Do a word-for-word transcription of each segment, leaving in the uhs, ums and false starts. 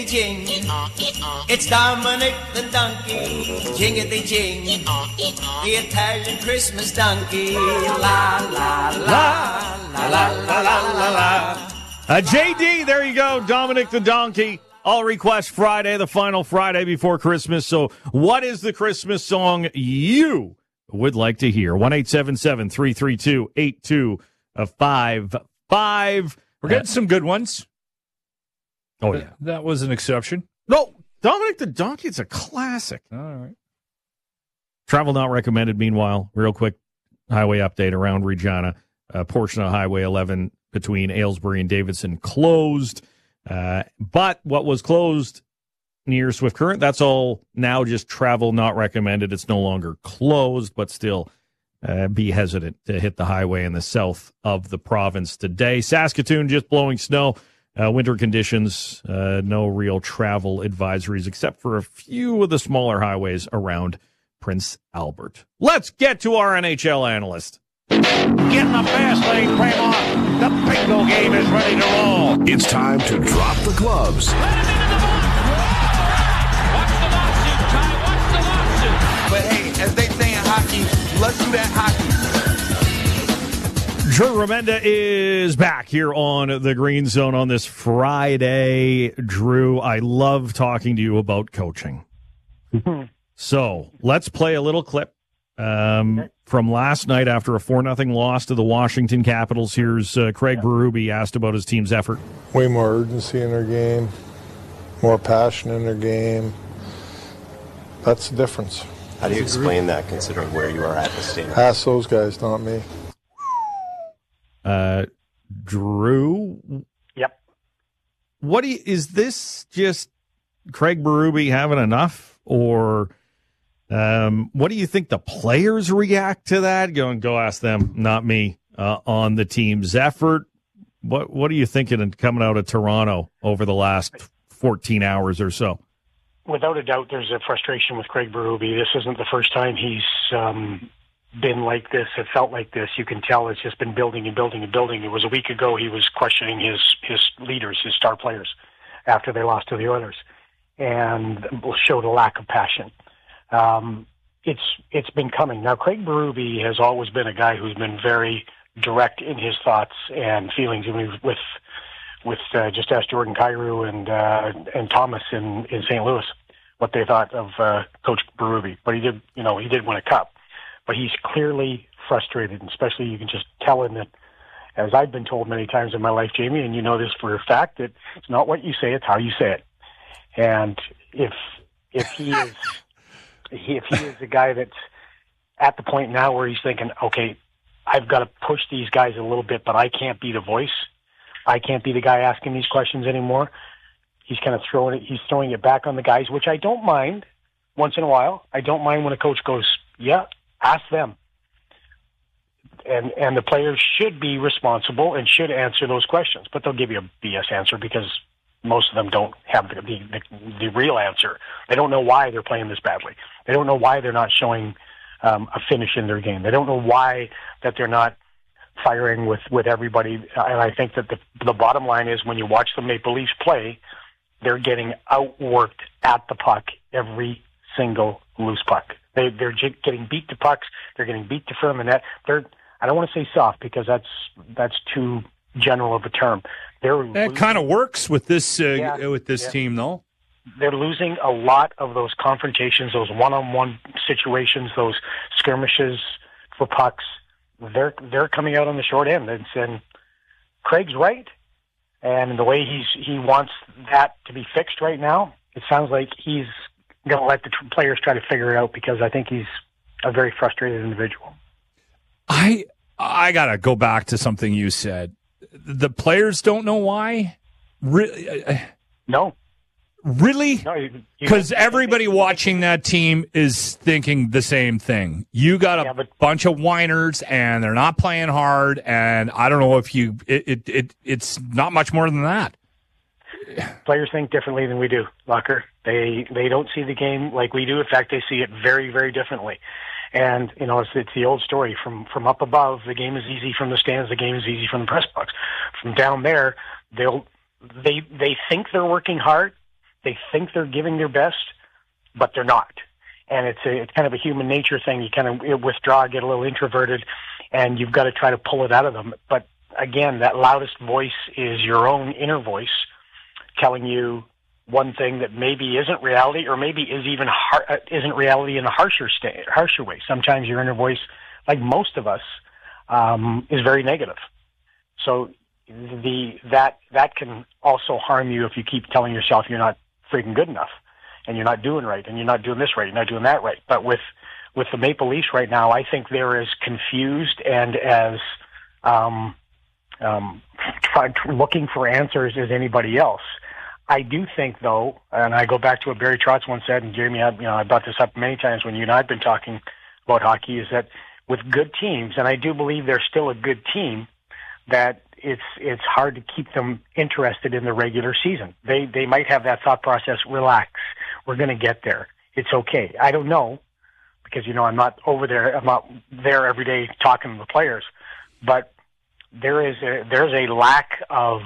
jing. It's Dominic the donkey, jingity-jing. The Italian Christmas donkey. La, la, la, la, la, la, la, la, la. Uh, J D, there you go, Dominic the donkey. All Request Friday, the final Friday before Christmas. So what is the Christmas song you would like to hear? one eight seven seven, three three two, eight two five five. We're getting uh, some good ones. Oh, yeah. That was an exception. No, Dominic the Donkey, it's a classic. All right. Travel not recommended, meanwhile. Real quick highway update around Regina. A portion of Highway eleven between Aylesbury and Davidson closed. Uh, but what was closed near Swift Current, that's all now just travel not recommended. It's no longer closed, but still uh, be hesitant to hit the highway in the south of the province today. Saskatoon just blowing snow. Uh, winter conditions, uh, no real travel advisories except for a few of the smaller highways around Prince Albert. Let's get to our N H L analyst. Getting the fast lane frame off. The bingo game is ready to roll. It's time to drop the gloves. Let him into the box. Watch the lawsuit, Ty. Watch the lawsuit. But hey, as they say in hockey, let's do that hockey. Drew Remenda is back here on the Green Zone on this Friday. Drew, I love talking to you about coaching. So let's play a little clip um, from last night after a four nothing loss to the Washington Capitals. Here's uh, Craig Berube asked about his team's effort. Way more urgency in their game, more passion in their game. That's the difference. How do you explain that, considering where you are at the stadium? Ask those guys, not me. Uh, Drew? Yep. What do you, is this just Craig Berube having enough? Or um, what do you think the players react to that? Go and go ask them, not me, uh, on the team's effort. What What are you thinking and coming out of Toronto over the last fourteen hours or so? Without a doubt, there's a frustration with Craig Berube. This isn't the first time he's um, been like this. It felt like this. You can tell it's just been building and building and building. It was a week ago he was questioning his, his leaders, his star players, after they lost to the Oilers, and showed a lack of passion. Um, it's it's been coming. Now, Craig Berube has always been a guy who's been very direct in his thoughts and feelings. I mean, with with uh, just ask Jordan Kyrou and uh, and Thomas in, in Saint Louis what they thought of uh, Coach Berube. But he did, you know, he did win a cup. But he's clearly frustrated, and especially you can just tell him that, as I've been told many times in my life, Jamie, and you know this for a fact, that it's not what you say, it's how you say it. And if if he is if he is a guy that's at the point now where he's thinking, okay, I've got to push these guys a little bit, but I can't be the voice. I can't be the guy asking these questions anymore. He's kind of throwing it. He's throwing it back on the guys, which I don't mind once in a while. I don't mind when a coach goes, yeah, ask them. And and the players should be responsible and should answer those questions, but they'll give you a B S answer because most of them don't have the, the, the, the real answer. They don't know why they're playing this badly. They don't know why they're not showing um, a finish in their game. They don't know why that they're not firing with, with everybody. And I think that the, the bottom line is when you watch the Maple Leafs play, they're getting outworked at the puck every single loose puck. They, they're j- getting beat to pucks. They're getting beat to front of the net. They're, I don't want to say soft because that's that's too general of a term. They're that kind of works with this uh, yeah, with this yeah. team, though. They're losing a lot of those confrontations, those one-on-one situations, those skirmishes for pucks. They're they're coming out on the short end, and, and Craig's right. And the way he's he wants that to be fixed right now, it sounds like he's going to let the tr- players try to figure it out because I think he's a very frustrated individual. I I gotta go back to something you said. The players don't know why. Really? No. Really? No, because everybody watching that team is thinking the same thing. You got a yeah, but, bunch of whiners, and they're not playing hard. And I don't know if you. It, it it it's not much more than that. Players think differently than we do, Locker. They they don't see the game like we do. In fact, they see it very very differently. And, you know, it's, it's the old story. From from up above, the game is easy. From the stands, the game is easy from the press box. From down there, they'll they they think they're working hard. they think they're giving their best, but they're not. And it's a, it's kind of a human nature thing. You kind of withdraw, get a little introverted, and you've got to try to pull it out of them. But again, that loudest voice is your own inner voice telling you one thing that maybe isn't reality, or maybe is even har- isn't reality in a harsher sta- harsher way. Sometimes your inner voice, like most of us, um, is very negative. So the that that can also harm you if you keep telling yourself you're not freaking good enough, and you're not doing right, and you're not doing this right, you're not doing that right. But with with the Maple Leafs right now, I think they're as confused and as um, um, try, looking for answers as anybody else. I do think, though, and I go back to what Barry Trotz once said, and Jeremy, I, you know, I brought this up many times when you and I have been talking about hockey, is that with good teams, and I do believe they're still a good team, that it's it's hard to keep them interested in the regular season. They they might have that thought process, relax, we're going to get there. It's okay. I don't know, because, you know, I'm not over there, I'm not there every day talking to the players, but there is a, there's a lack of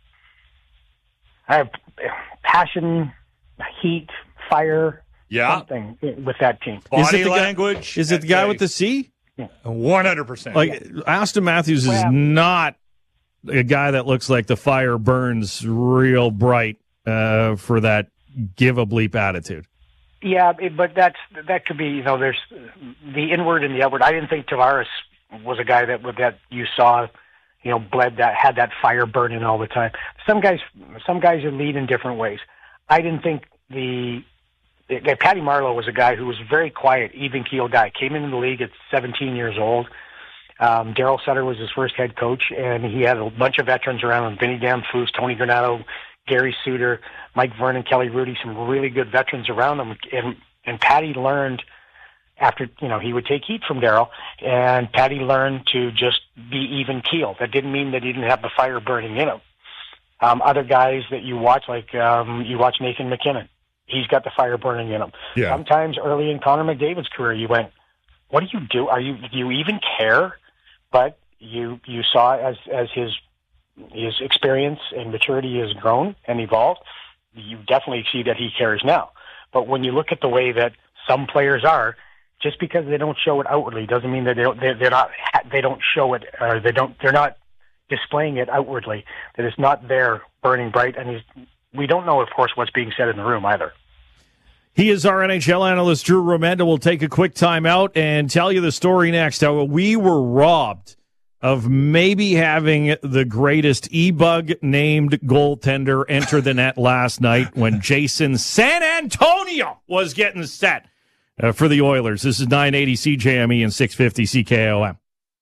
uh, passion, heat, fire, yeah. something with that team. Body is it the language. Guy, is it the guy with the C? one hundred percent. Like, Austin Matthews is Well, not a guy that looks like the fire burns real bright uh, for that give a bleep attitude. Yeah, it, but that's that could be, you know, there's the inward and the outward. I didn't think Tavares was a guy that that you saw, you know, bled that had that fire burning all the time. Some guys, some guys are lead in different ways. I didn't think the, the Patty Marleau was a guy who was very quiet, even keel guy. Came into the league at seventeen years old. Um, Daryl Sutter was his first head coach, and he had a bunch of veterans around him: Vinny Damphousse, Tony Granato, Gary Suter, Mike Vernon, Kelly Rudy, some really good veterans around him. And and Patty learned after, you know, he would take heat from Daryl, and Patty learned to just be even keel. That didn't mean that he didn't have the fire burning in him. Um, other guys that you watch, like um, you watch Nathan McKinnon, he's got the fire burning in him. Yeah. Sometimes early in Connor McDavid's career, you went, "What do you do? Are you do you even care?" But you you saw as as his his experience and maturity has grown and evolved, you definitely see that he cares now. But when you look at the way that some players are, just because they don't show it outwardly doesn't mean that they don't, they're, they're not they don't show it, or they don't they're not displaying it outwardly. That it's not there burning bright, and he's, we don't know, of course, what's being said in the room either. He is our N H L analyst, Drew Romenda. We'll take a quick time out and tell you the story next. How we were robbed of maybe having the greatest E-Bug named goaltender enter the net last night when Jason San Antonio was getting set uh, for the Oilers. This is nine eighty C J M E and six fifty C K O M.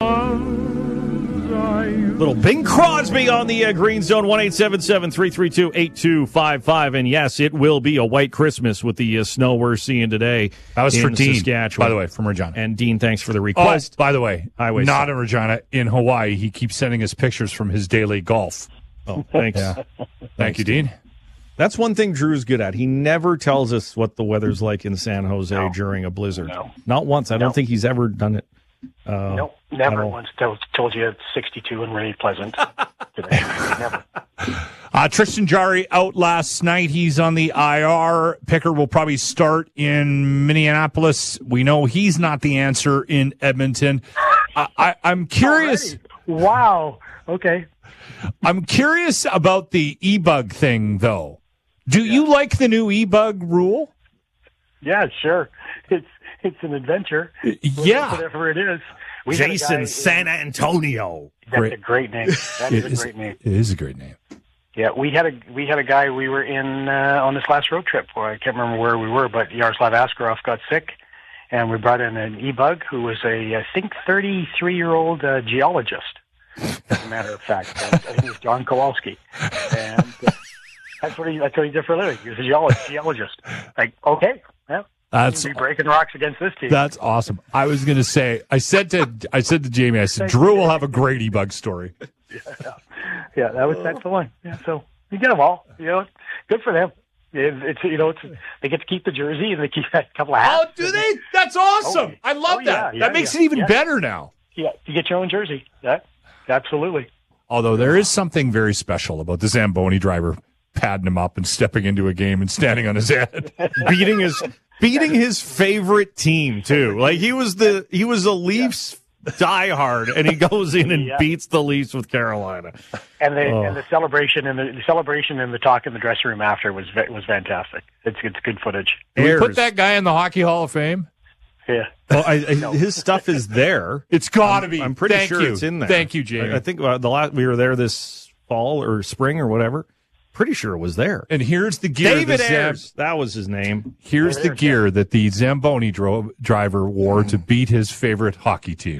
Little Bing Crosby on the uh, Green Zone, one eight seven seven, three three two, eight two five five. And yes, it will be a white Christmas with the uh, snow we're seeing today. That was in for Dean, Saskatchewan. by the way, from Regina. And Dean, thanks for the request. Oh, by the way, Highway not seven. in Regina, in Hawaii. He keeps sending us pictures from his daily golf. Oh, thanks. Yeah. Thank you, Dean. That's one thing Drew's good at. He never tells us what the weather's like in San Jose no. during a blizzard. No. Not once. I no. don't think he's ever done it. Uh, nope, never once told, told you it's sixty-two and really pleasant today. Never. Uh, Tristan Jarry out last night. He's on the I R. Picker will probably start in Minneapolis. We know he's not the answer in Edmonton. I, I, I'm curious. Already? Wow. Okay. I'm curious about the E-Bug thing, though. Do yeah. you like the new E-Bug rule? Yeah, sure. It's it's an adventure. Yeah. Whatever it is. We Jason San Antonio. That's great. a great name. That is, is a great name. It is a great name. Yeah, we had a we had a guy we were in uh, on this last road trip. Where I can't remember where we were, but Yaroslav Askarov got sick, and we brought in an E-Bug who was a I think thirty-three year old uh, geologist. As a matter of fact, I think it was John Kowalski, and uh, that's what he that's what he did for a living. He was a geologist. geologist. Like, okay, yeah. That's be breaking rocks against this team. That's awesome. I was going to say, I said to I said to Jamie, I said, Drew will have a great E-Bug story. Yeah, yeah, that was that's the one. Yeah, so you get them all. You know, good for them. It, it's you know, it's they get to keep the jersey and they keep a couple of hats. Oh, do they? That's awesome. Oh, I love oh, that. Yeah, that yeah, makes yeah, it even yeah. better now. Yeah, you get your own jersey. Yeah, absolutely. Although there is something very special about the Zamboni driver padding him up and stepping into a game and standing on his head. beating his beating his favorite team too. Like he was the he was a Leafs diehard, and he goes in and Yeah. beats the Leafs with Carolina. And the Oh. and the celebration and the, the celebration and the talk in the dressing room after was ve- was fantastic. It's it's good footage. Can we Airs. put that guy in the Hockey Hall of Fame? Yeah. Well, I, I, his stuff is there. It's got to be. I'm pretty Thank sure you. it's in there. Thank you, Jamie. I, I think uh, the last we were there this fall or spring or whatever. Pretty sure it was there. And here's the gear. David the Zam- Ayers, that was his name. Here's David the Ayers, gear that the Zamboni dro- driver wore to beat his favorite hockey team.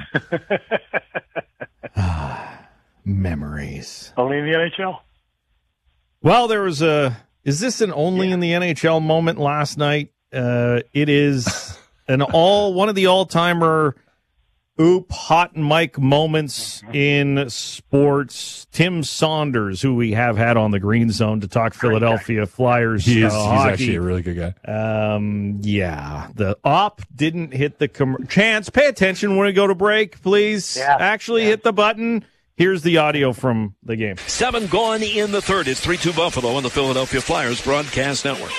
Memories. Only in the N H L. Well, there was a. Is this an only in the N H L moment last night? Uh, it is an all one of the all timer. Oop, hot mic moments in sports. Tim Saunders, who we have had on the Green Zone to talk Philadelphia Flyers. He is. uh, he's hockey. actually a really good guy. Um, yeah, the op didn't hit the com- chance. Pay attention when we go to break, please. Yeah, Actually, yeah. hit the button. Here's the audio from the game. Seven gone in the third. It's three two Buffalo on the Philadelphia Flyers broadcast network.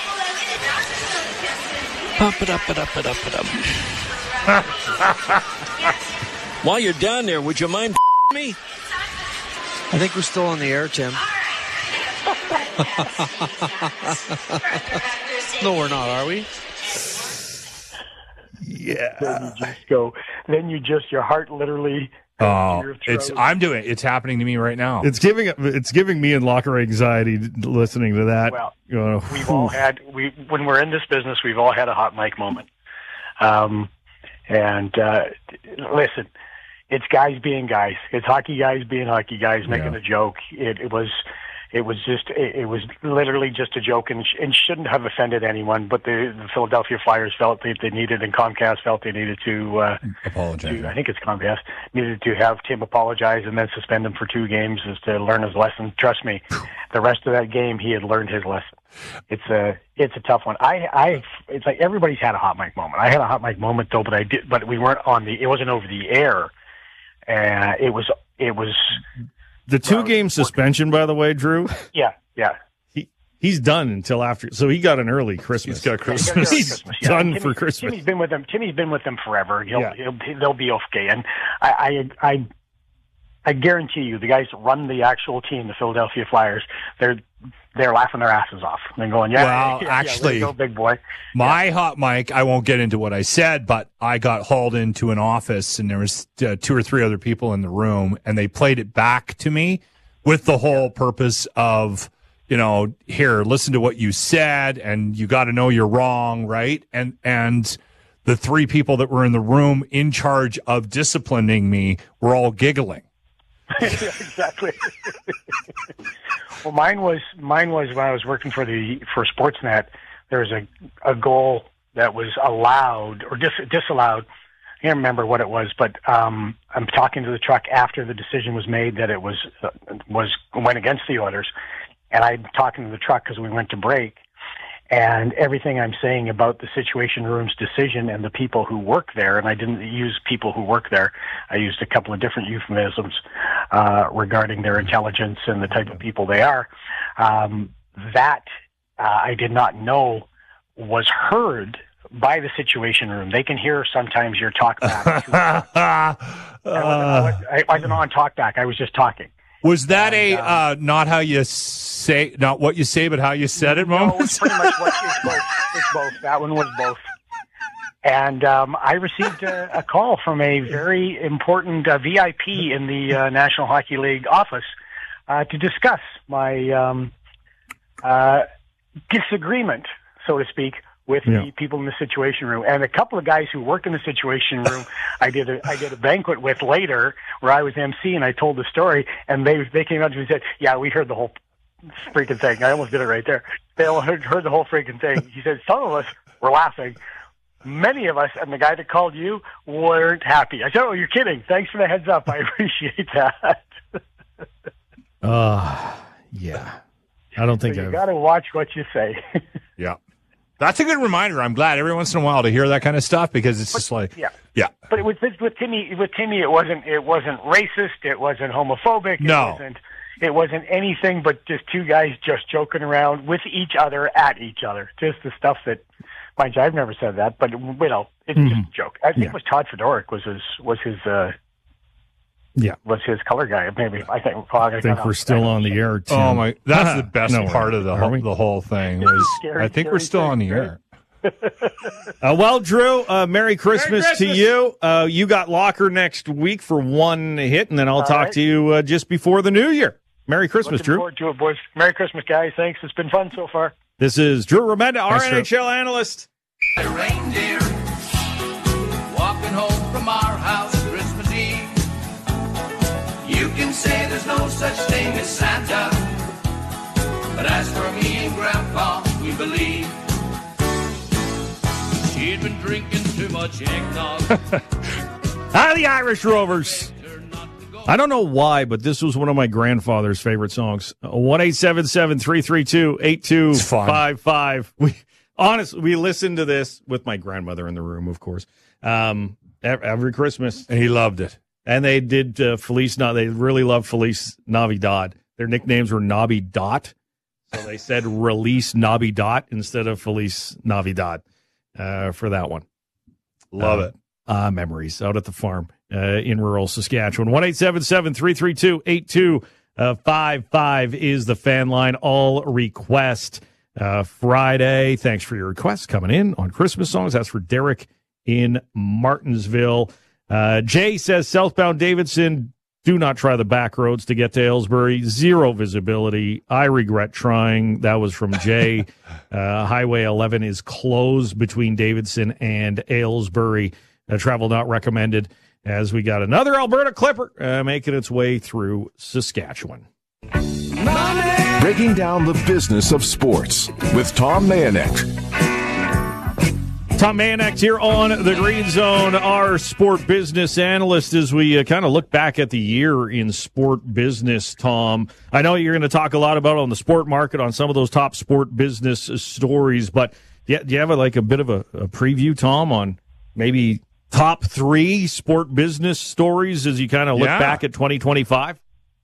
Pump it up, it up, it up, it up. While you're down there, would you mind me? I think we're still on the air, Tim. No, we're not, are we? Yeah. Then you just go. Then you just your heart literally. goes to Oh, your it's. throat. I'm doing it. It's happening to me right now. It's giving it's giving me in locker anxiety listening to that. Well, You know, We've all had we when we're in this business, we've all had a hot mic moment. Um, and uh, listen, it's guys being guys. It's hockey guys being hockey guys making Yeah. a joke. It, it was. It was just, it, it was literally just a joke and, sh- and shouldn't have offended anyone, but the, the Philadelphia Flyers felt that they needed, and Comcast felt they needed to, uh, Apologize. to, I think it's Comcast, needed to have Tim apologize and then suspend him for two games is to learn his lesson. Trust me, the rest of that game, he had learned his lesson. It's a, it's a tough one. I, I, it's like everybody's had a hot mic moment. I had a hot mic moment though, but I did, but we weren't on the, it wasn't over the air. Uh, it was, it was, the two game suspension, by the way, Drew. yeah, yeah. He he's done until after. So he got an early Christmas. He's got Christmas. Yeah, He's Christmas, yeah. done Timmy- for Christmas. Timmy's been with them. Timmy's been with them forever. He'll, Yeah. he'll, he'll they'll be okay. And I, I, I, I guarantee you, the guys that run the actual team, the Philadelphia Flyers, they're they're laughing their asses off. They're going, yeah, Well, yeah, actually- yeah, way to go, big boy. My hot mic, I won't get into what I said, but I got hauled into an office and there was uh, two or three other people in the room and they played it back to me with the whole purpose of, you know, here, listen to what you said and you got to know you're wrong, right? And, and the three people that were in the room in charge of disciplining me were all giggling. Yeah, exactly. Well, mine was mine was when I was working for the for Sportsnet. There was a a goal that was allowed or dis, disallowed. I can't remember what it was, but um, I'm talking to the truck after the decision was made that it was uh, was went against the Oilers, and I'm talking to the truck because we went to break. And everything I'm saying about the Situation Room's decision and the people who work there, and I didn't use people who work there, I used a couple of different euphemisms uh, regarding their intelligence and the type of people they are. Um, that uh, I did not know was heard by the Situation Room. They can hear sometimes your talk back. I, wasn't, I, was, I wasn't on talk back. I was just talking. Was that And, a, uh, not how you say, not what you say, but how you said it No, moment? it's pretty much what it's both. It's both. That one was both. And um, I received a, a call from a very important uh, V I P in the uh, National Hockey League office uh, to discuss my um, uh, disagreement, so to speak, with Yeah. the people in the Situation Room. And a couple of guys who work in the Situation Room, I did a, I did a banquet with later where I was M C and I told the story, and they they came up to me and said, yeah, we heard the whole freaking thing. I almost did it right there. They all heard, heard the whole freaking thing. He said, some of us were laughing. Many of us, and the guy that called you, weren't happy. I said, oh, you're kidding. Thanks for the heads up. I appreciate that. Uh, yeah. I don't think So you I've. got to watch what you say. Yeah. That's a good reminder. I'm glad every once in a while to hear that kind of stuff because it's just like, yeah. yeah. But with with Timmy, with Timmy, it wasn't it wasn't racist. It wasn't homophobic. It No. wasn't. it wasn't anything but just two guys just joking around with each other at each other. Just the stuff that, mind you, I've never said that, but you know, it's Mm-hmm. just a joke. I think Yeah. it was Todd Fedoruk was his was his uh, Yeah. was his color guy. Maybe I think. Well, I think we're still on the air, Tim. Oh my! That's the best No, part of the are whole, we? the whole thing. Was Scary, I think we're scary still thing, on the right? air. Uh, well, Drew, uh, Merry Christmas, Merry to Christmas. you. Uh, you got Locker next week for one hit, and then I'll All talk right. to you uh, just before the new year. Merry Christmas, Looking Drew. forward to it, boys. Merry Christmas, guys. Thanks. It's been fun so far. This is Drew Remenda, our Thanks, Drew. N H L analyst. Reindeer walking home from our house Christmas Eve. You can say there's no such thing as Santa, but as for me and Grandpa, we believe. She'd been drinking too much eggnog. Ah, the Irish Rovers. I don't know why, but this was one of my grandfather's favorite songs. one eight seven seven, three three two, eight two five five. We honestly, we listened to this with my grandmother in the room, of course, um, ev- every Christmas. And he loved it. And they did uh, Feliz, Na- they really loved Feliz Navidad. Their nicknames were Nobby Dot. So they said release Nobby Dot instead of Feliz Navidad uh, for that one. Love Uh, it. Ah, memories out at the farm uh, in rural Saskatchewan. one eight seven seven, three three two, eight two five five is the fan line. All request uh, Friday. Thanks for your requests coming in on Christmas songs. That's for Derek in Martinsville. Uh, Jay says Southbound Davidson, do not try the back roads to get to Aylesbury. Zero visibility. I regret trying. That was from Jay. uh, Highway eleven is closed between Davidson and Aylesbury. Uh, travel not recommended, as we got another Alberta Clipper uh, making its way through Saskatchewan. Breaking down the business of sports with Tom Mayonet. Tom Mayonet here on the Green Zone, our sport business analyst, as we uh, kind of look back at the year in sport business, Tom. I know you're going to talk a lot about on the sport market on some of those top sport business stories, but do you, do you have a, like a bit of a, a preview, Tom, on maybe top three sport business stories as you kind of look Yeah. back at twenty twenty-five?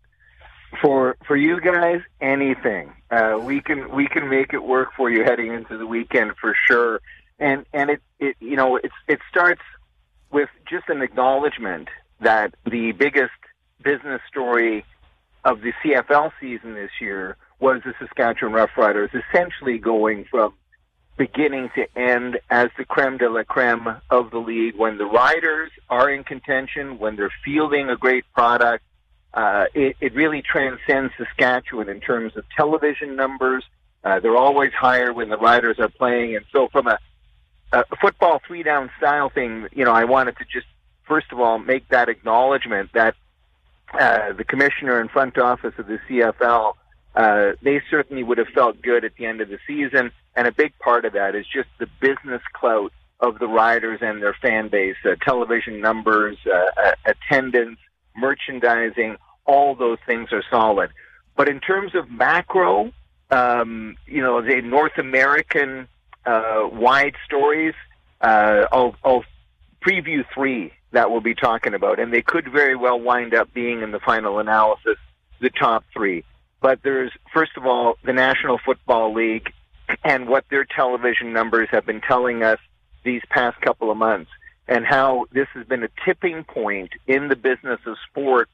For for you guys, anything uh, we can we can make it work for you heading into the weekend for sure. And and it, it you know it's it starts with just an acknowledgement that the biggest business story of the C F L season this year was the Saskatchewan Roughriders essentially going from beginning to end as the creme de la creme of the league. When the Riders are in contention, when they're fielding a great product, uh, it, it really transcends Saskatchewan in terms of television numbers. Uh, they're always higher when the Riders are playing. And so from a a football three-down style thing, you know, I wanted to just, first of all, make that acknowledgement that uh, the commissioner and front office of the C F L, uh, they certainly would have felt good at the end of the season, and a big part of that is just the business clout of the Riders and their fan base, uh, television numbers, uh, uh, attendance, merchandising, all those things are solid. But in terms of macro, um, you know, the North American Uh, wide stories, uh, I'll, I'll preview three that we'll be talking about, and they could very well wind up being in the final analysis, the top three. But there's, first of all, the National Football League and what their television numbers have been telling us these past couple of months, and how this has been a tipping point in the business of sport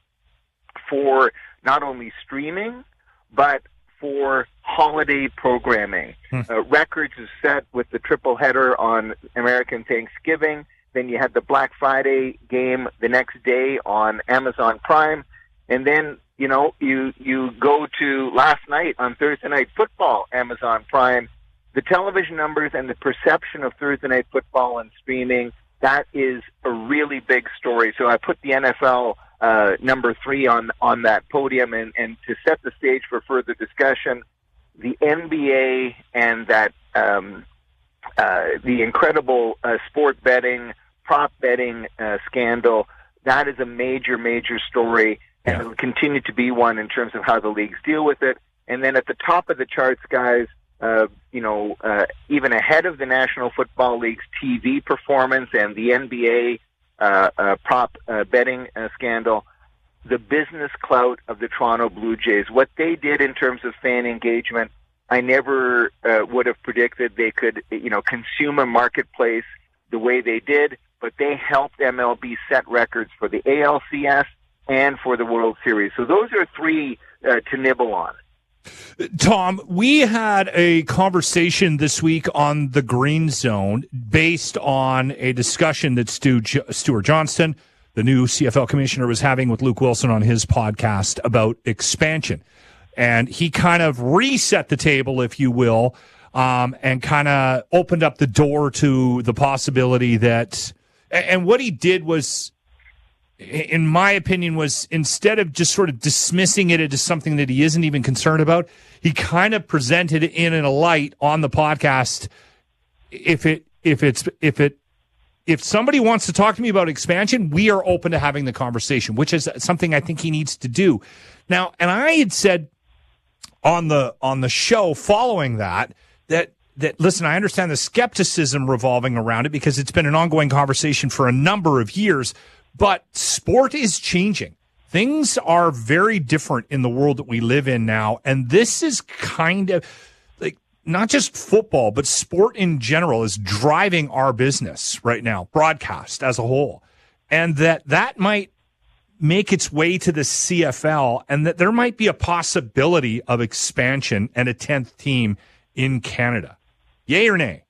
for not only streaming, but for holiday programming. Hmm. Uh, records is set with the triple header on American Thanksgiving. Then you had the Black Friday game the next day on Amazon Prime. And then, you know, you, you go to last night on Thursday Night Football, Amazon Prime. The television numbers and the perception of Thursday Night Football and streaming, that is a really big story. So I put the N F L Uh, number three on on that podium, and, and to set the stage for further discussion, the N B A and that um, uh, the incredible uh, sport betting, prop betting uh, scandal, that is a major, major story, and Yeah. it will continue to be one in terms of how the leagues deal with it. And then at the top of the charts, guys, uh, you know, uh, even ahead of the National Football League's T V performance and the N B A Uh, uh, prop uh, betting uh, scandal, the business clout of the Toronto Blue Jays. What they did in terms of fan engagement, I never uh, would have predicted they could, you know, consume a marketplace the way they did, but they helped M L B set records for the A L C S and for the World Series. So those are three uh, to nibble on. Tom, we had a conversation this week on the Green Zone based on a discussion that Stu, Stuart Johnston, the new C F L commissioner, was having with Luke Wilson on his podcast about expansion. And he kind of reset the table, if you will, um, and kind of opened up the door to the possibility that, and what he did was, in my opinion, was instead of just sort of dismissing it as something that he isn't even concerned about, he kind of presented it in a light on the podcast. If it, if it's, if it, if somebody wants to talk to me about expansion, we are open to having the conversation, which is something I think he needs to do. Now, and I had said on the, on the show following that, that, that, listen, I understand the skepticism revolving around it because it's been an ongoing conversation for a number of years. But sport is changing. Things are very different in the world that we live in now. And this is kind of like not just football, but sport in general is driving our business right now, broadcast as a whole. And that that might make its way to the C F L and that there might be a possibility of expansion and a tenth team in Canada. Yay or nay?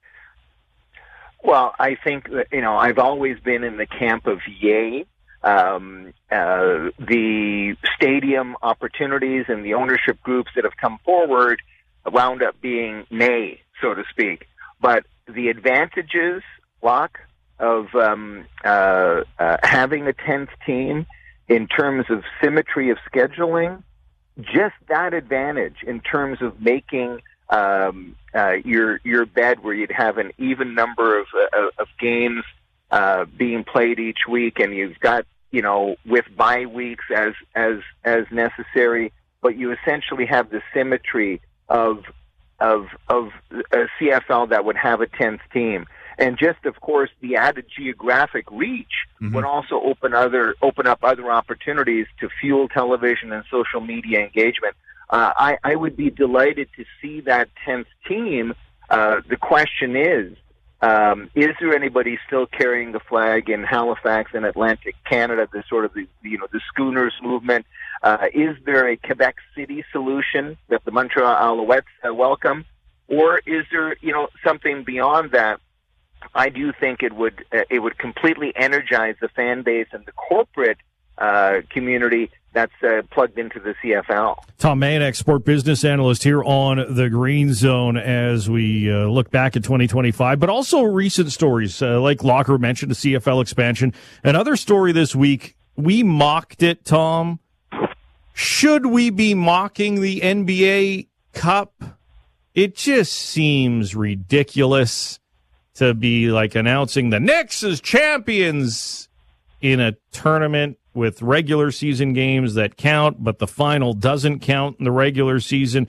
Well, I think that, you know, I've always been in the camp of yay. Um, uh, the stadium opportunities and the ownership groups that have come forward wound up being nay, so to speak. But the advantages, Locke, of um, uh, uh, having a tenth team in terms of symmetry of scheduling, just that advantage in terms of making Um, uh, your your bed where you'd have an even number of uh, of games uh, being played each week, and you've got, you know, with bye weeks as as as necessary, but you essentially have the symmetry of of of a C F L that would have a tenth team, and just of course the added geographic reach mm-hmm. would also open other open up other opportunities to fuel television and social media engagement. Uh, I, I would be delighted to see that tenth team. Uh, the question is, um, is there anybody still carrying the flag in Halifax and Atlantic Canada, the sort of the, you know, the Schooners movement? Uh, is there a Quebec City solution that the Montreal Alouettes uh, welcome? Or is there, you know, something beyond that? I do think it would, uh, it would completely energize the fan base and the corporate uh, community that's uh, plugged into the C F L. Tom Mayenknecht, sport business analyst here on the Green Zone as we uh, look back at twenty twenty-five, but also recent stories uh, like Locker mentioned, the C F L expansion. Another story this week, we mocked it, Tom. Should we be mocking the N B A Cup? It just seems ridiculous to be like announcing the Knicks as champions in a tournament with regular season games that count, but the final doesn't count in the regular season.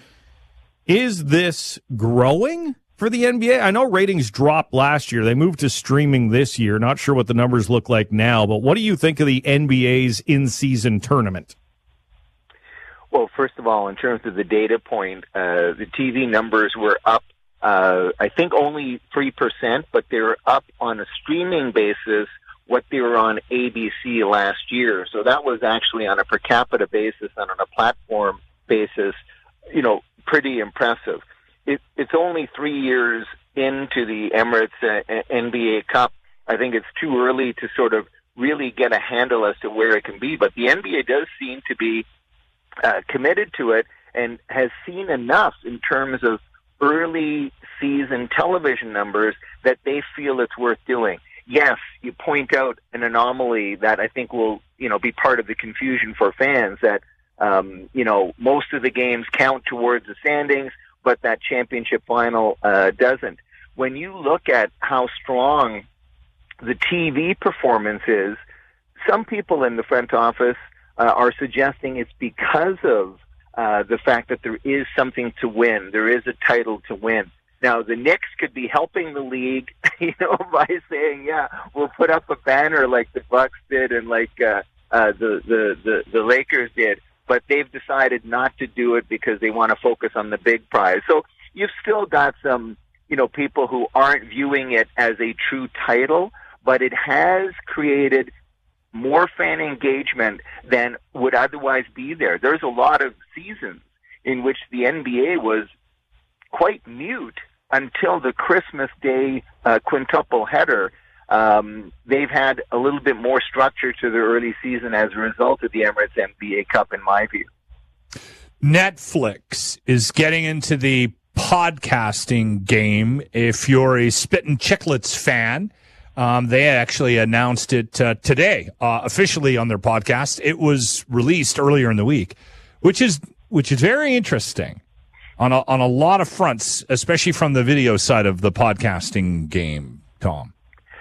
Is this growing for the N B A? I know ratings dropped last year. They moved to streaming this year. Not sure what the numbers look like now, but what do you think of the N B A's in-season tournament? Well, first of all, in terms of the data point, uh, the T V numbers were up, uh, I think only three percent, but they were up on a streaming basis what they were on A B C last year. So that was actually on a per capita basis and on a platform basis, you know, pretty impressive. It, it's only three years into the Emirates uh, N B A Cup. I think it's too early to sort of really get a handle as to where it can be. But the N B A does seem to be uh, committed to it and has seen enough in terms of early season television numbers that they feel it's worth doing. Yes, you point out an anomaly that I think will, you know, be part of the confusion for fans that, um, you know, most of the games count towards the standings, but that championship final uh, doesn't. When you look at how strong the T V performance is, some people in the front office uh, are suggesting it's because of uh, the fact that there is something to win. There is a title to win. Now, the Knicks could be helping the league, you know, by saying, yeah, we'll put up a banner like the Bucks did and like, uh, uh, the, the, the, the Lakers did, but they've decided not to do it because they want to focus on the big prize. So you've still got some, you know, people who aren't viewing it as a true title, but it has created more fan engagement than would otherwise be there. There's a lot of seasons in which the N B A was quite mute until the Christmas Day uh, quintuple header. Um, they've had a little bit more structure to their early season as a result of the Emirates N B A Cup, in my view. Netflix is getting into the podcasting game. If you're a Spittin' Chicklets fan, um, they actually announced it uh, today, uh, officially on their podcast. It was released earlier in the week, which is which is very interesting on a, on a lot of fronts, especially from the video side of the podcasting game, Tom.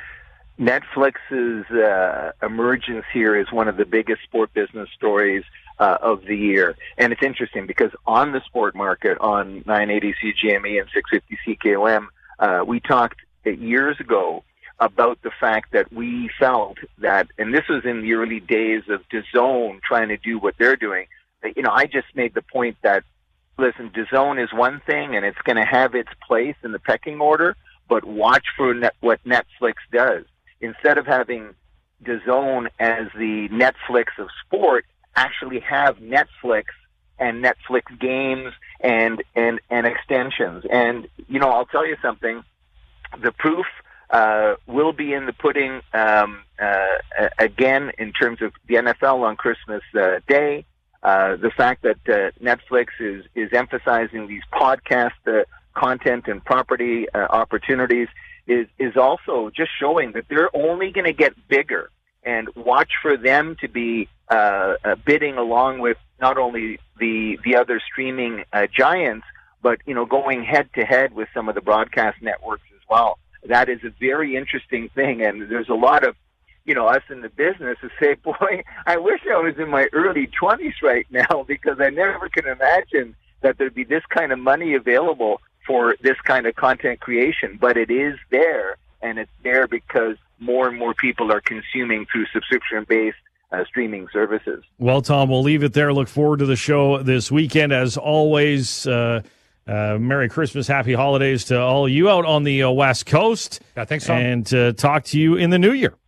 Netflix's uh, emergence here is one of the biggest sport business stories uh, of the year. And it's interesting because on the sport market, on nine eighty C G M E and six fifty C K O M, uh, we talked years ago about the fact that we felt that, and this was in the early days of DAZN trying to do what they're doing. You know, I just made the point that, listen, DAZN is one thing and it's going to have its place in the pecking order, but watch for net, what Netflix does. Instead of having DAZN as the Netflix of sport, actually have Netflix and Netflix games and, and, and extensions. And, you know, I'll tell you something, the proof uh, will be in the pudding um, uh, again in terms of the N F L on Christmas uh, Day. Uh, the fact that uh, Netflix is, is emphasizing these podcast uh, content and property uh, opportunities is, is also just showing that they're only going to get bigger, and watch for them to be uh, uh, bidding along with not only the, the other streaming uh, giants, but, you know, going head to head with some of the broadcast networks as well. That is a very interesting thing. And there's a lot of, you know, us in the business who say, boy, I wish I was in my early twenties right now, because I never can imagine that there'd be this kind of money available for this kind of content creation. But it is there, and it's there because more and more people are consuming through subscription-based uh, streaming services. Well, Tom, we'll leave it there. Look forward to the show this weekend. As always, uh, uh, Merry Christmas, Happy Holidays to all you out on the uh, West Coast. Yeah, thanks, Tom. And uh, talk to you in the new year.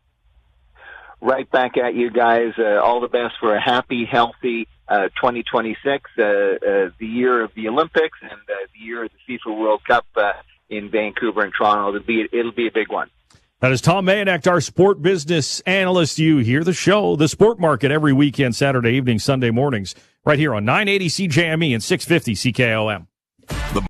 Right back at you guys. Uh, all the best for a happy, healthy uh, twenty twenty-six, uh, uh, the year of the Olympics and uh, the year of the FIFA World Cup uh, in Vancouver and Toronto. It'll be, it'll be a big one. That is Tom Mayenknecht, our sport business analyst. You hear the show, The Sport Market, every weekend, Saturday evening, Sunday mornings, right here on nine eighty C J M E and six fifty C K O M. The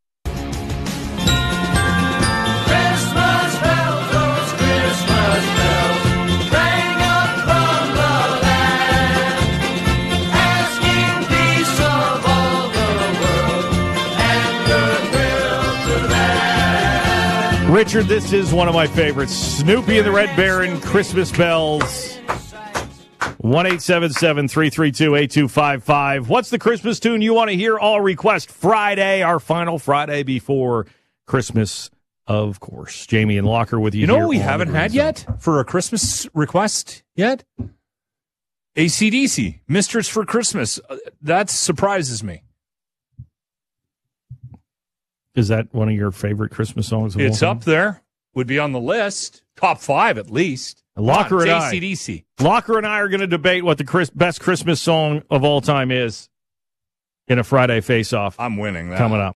Richard, this is one of my favorites. Snoopy and the Red Baron, Christmas Bells. one eight seven seven, three three two, eight two five five. What's the Christmas tune you want to hear? All request Friday, our final Friday before Christmas, of course. Jamie and Locker with you. You know here what we on haven't had Zone. yet for a Christmas request yet? A C D C, Mistress for Christmas. Uh, that surprises me. Is that one of your favorite Christmas songs of It's all time? up there. Would be on the list. Top five, at least. Locker and I. A C D C. Locker and I are going to debate what the Chris, best Christmas song of all time is in a Friday face-off. I'm winning that. Coming up.